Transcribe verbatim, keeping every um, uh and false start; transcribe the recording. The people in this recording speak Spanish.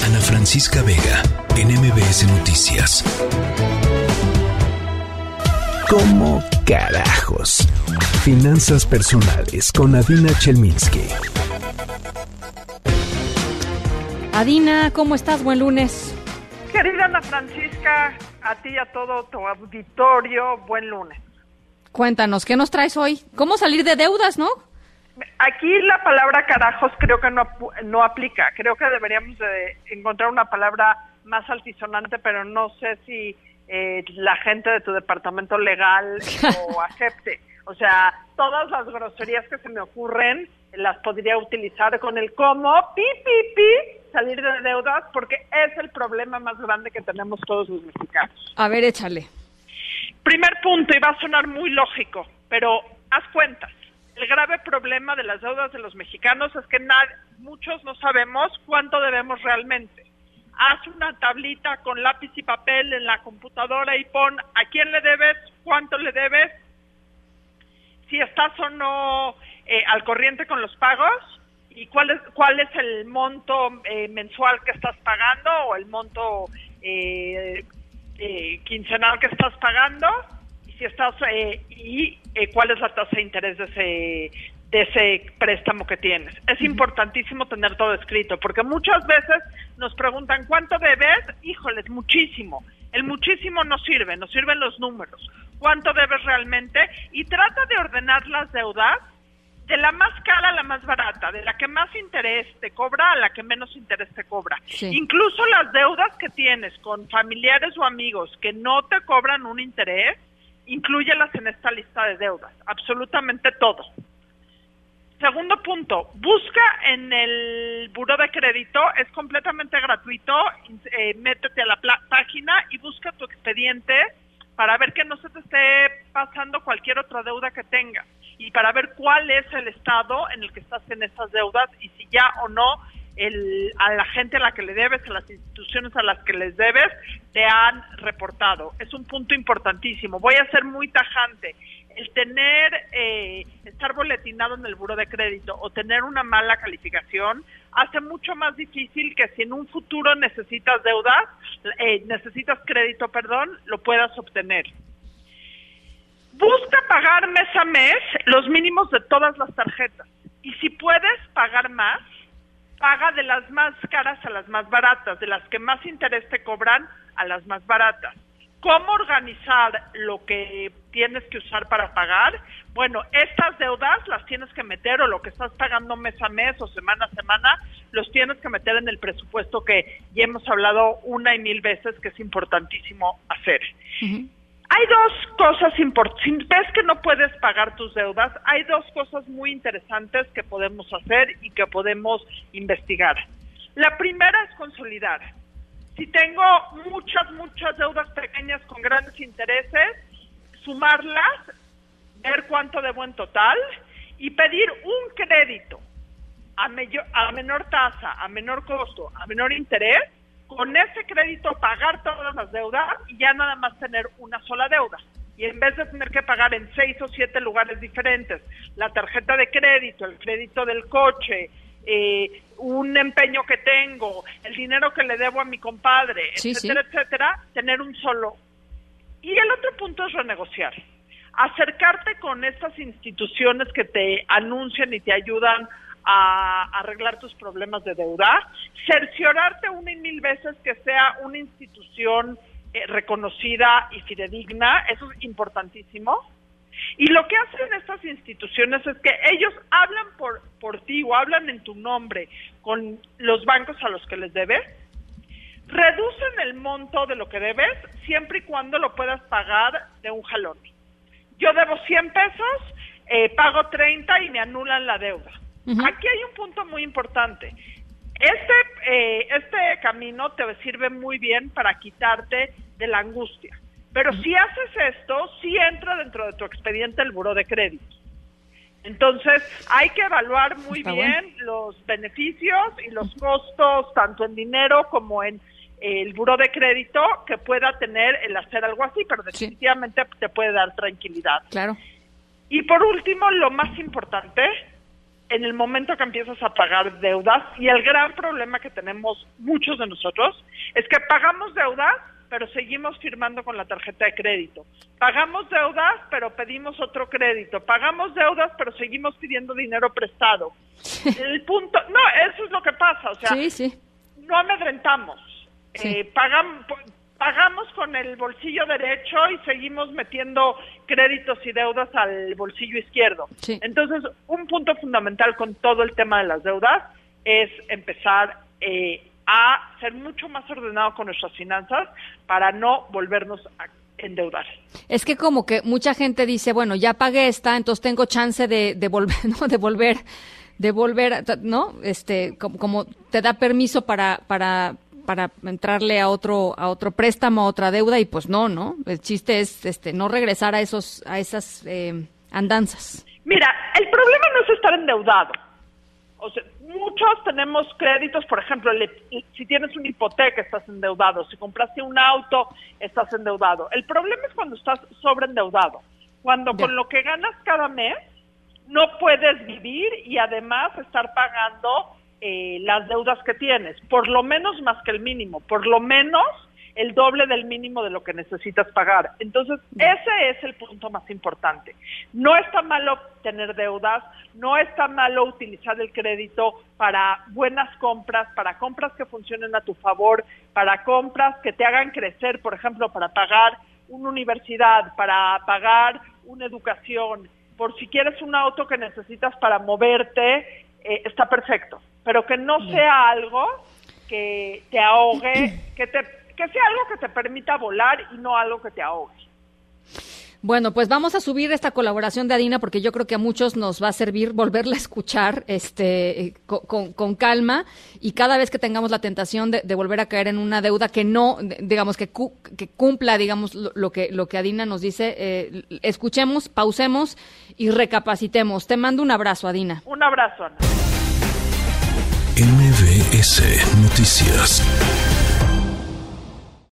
Ana Francisca Vega, en M B S Noticias. ¿Cómo carajos? Finanzas personales con Adina Chelminsky. Adina, ¿cómo estás? Buen lunes. Querida Ana Francisca, a ti y a todo tu auditorio, buen lunes. Cuéntanos, ¿qué nos traes hoy? ¿Cómo salir de deudas, no? Aquí la palabra carajos creo que no, no aplica. Creo que deberíamos de encontrar una palabra más altisonante, pero no sé si eh, la gente de tu departamento legal lo acepte. O sea, todas las groserías que se me ocurren las podría utilizar con el cómo, pi, pi, pi, salir de deudas, porque es el problema más grande que tenemos todos los mexicanos. A ver, échale. Primer punto, y va a sonar muy lógico, pero haz cuentas. El grave problema de las deudas de los mexicanos es que nadie, muchos no sabemos cuánto debemos realmente. Haz una tablita con lápiz y papel en la computadora y pon a quién le debes, cuánto le debes, si estás o no eh, al corriente con los pagos y cuál es cuál es el monto eh, mensual que estás pagando o el monto eh, eh, quincenal que estás pagando y si estás eh, y eh, cuál es la tasa de interés de ese de ese préstamo que tienes. Es importantísimo tener todo escrito porque muchas veces nos preguntan ¿cuánto debes? Híjoles, muchísimo. El muchísimo no sirve, nos sirven los números. ¿Cuánto debes realmente? Y trata de ordenar las deudas de la más cara a la más barata, de la que más interés te cobra a la que menos interés te cobra. Sí. Incluso las deudas que tienes con familiares o amigos que no te cobran un interés, inclúyelas en esta lista de deudas, absolutamente todo. Segundo punto, busca en el buró de crédito, es completamente gratuito, eh, métete a la pla- página y busca tu expediente para ver que no se te esté pasando cualquier otra deuda que tengas y para ver cuál es el estado en el que estás en esas deudas y si ya o no el, a la gente a la que le debes, a las instituciones a las que les debes, te han reportado. Es un punto importantísimo. Voy a ser muy tajante. El tener, eh, estar boletinado en el buró de crédito o tener una mala calificación hace mucho más difícil que si en un futuro necesitas deudas, eh, necesitas crédito, perdón, lo puedas obtener. Busca pagar mes a mes los mínimos de todas las tarjetas y si puedes pagar más, paga de las más caras a las más baratas, de las que más interés te cobran a las más baratas. ¿Cómo organizar lo que tienes que usar para pagar? Bueno, estas deudas las tienes que meter, o lo que estás pagando mes a mes o semana a semana, los tienes que meter en el presupuesto que ya hemos hablado una y mil veces que es importantísimo hacer. Uh-huh. Hay dos cosas importantes. Si ves que no puedes pagar tus deudas, hay dos cosas muy interesantes que podemos hacer y que podemos investigar. La primera es consolidar. Si tengo muchas, muchas deudas pequeñas con grandes intereses, sumarlas, ver cuánto debo en total y pedir un crédito a, mayor, a menor tasa, a menor costo, a menor interés, con ese crédito pagar todas las deudas y ya nada más tener una sola deuda. Y en vez de tener que pagar en seis o siete lugares diferentes, la tarjeta de crédito, el crédito del coche, eh, un empeño que tengo, el dinero que le debo a mi compadre, sí, etcétera, sí. etcétera, tener un solo. Y el otro punto es renegociar. Acercarte con estas instituciones que te anuncian y te ayudan a arreglar tus problemas de deuda, cerciorarte una y mil veces que sea una institución eh, reconocida y fidedigna, eso es importantísimo. Y lo que hacen estas instituciones es que ellos hablan por, por ti o hablan en tu nombre con los bancos a los que les debes, reducen el monto de lo que debes siempre y cuando lo puedas pagar de un jalón. Yo debo cien pesos, eh, pago treinta y me anulan la deuda. Uh-huh. Aquí hay un punto muy importante. Este, eh, este camino te sirve muy bien para quitarte de la angustia. Pero uh-huh. si haces esto, sí entra dentro de tu expediente el buró de crédito. Entonces, hay que evaluar muy Está bien bueno. los beneficios y los costos, tanto en dinero como en eh, el buró de crédito, que pueda tener el hacer algo así, pero definitivamente sí. te puede dar tranquilidad. Claro. Y por último, lo más importante, en el momento que empiezas a pagar deudas, y el gran problema que tenemos muchos de nosotros es que pagamos deudas, pero seguimos firmando con la tarjeta de crédito. Pagamos deudas, pero pedimos otro crédito. Pagamos deudas, pero seguimos pidiendo dinero prestado. El punto, no, eso es lo que pasa, o sea, sí, sí. no amedrentamos. Sí. Eh, pagam, pagamos con el bolsillo derecho y seguimos metiendo créditos y deudas al bolsillo izquierdo. Sí. Entonces, un punto fundamental con todo el tema de las deudas es empezar eh, a ser mucho más ordenado con nuestras finanzas para no volvernos a endeudar. Es que como que mucha gente dice, bueno, ya pagué esta, entonces tengo chance de, de volver, ¿no? De volver, de volver, ¿no? Este, como, como te da permiso para, para, para entrarle a otro, a otro préstamo, a otra deuda, y pues no, ¿no? El chiste es, este, no regresar a esos, a esas eh, andanzas. Mira, el problema no es estar endeudado. O sea, muchos tenemos créditos, por ejemplo, le, si tienes una hipoteca estás endeudado, si compraste un auto estás endeudado. El problema es cuando estás sobreendeudado, cuando ya. Con lo que ganas cada mes no puedes vivir y además estar pagando eh, las deudas que tienes, por lo menos más que el mínimo, por lo menos el doble del mínimo de lo que necesitas pagar. Entonces, ese es el punto más importante. No está malo tener deudas, no está malo utilizar el crédito para buenas compras, para compras que funcionen a tu favor, para compras que te hagan crecer, por ejemplo, para pagar una universidad, para pagar una educación, por si quieres un auto que necesitas para moverte, eh, está perfecto. Pero que no sea algo que te ahogue, que te que sea algo que te permita volar y no algo que te ahogue. Bueno, pues vamos a subir esta colaboración de Adina porque yo creo que a muchos nos va a servir volverla a escuchar este, con, con, con calma, y cada vez que tengamos la tentación de, de volver a caer en una deuda que no, digamos, que, cu, que cumpla, digamos, lo, lo que lo que Adina nos dice, eh, escuchemos, pausemos y recapacitemos. Te mando un abrazo, Adina. Un abrazo, Ana. M V S Noticias.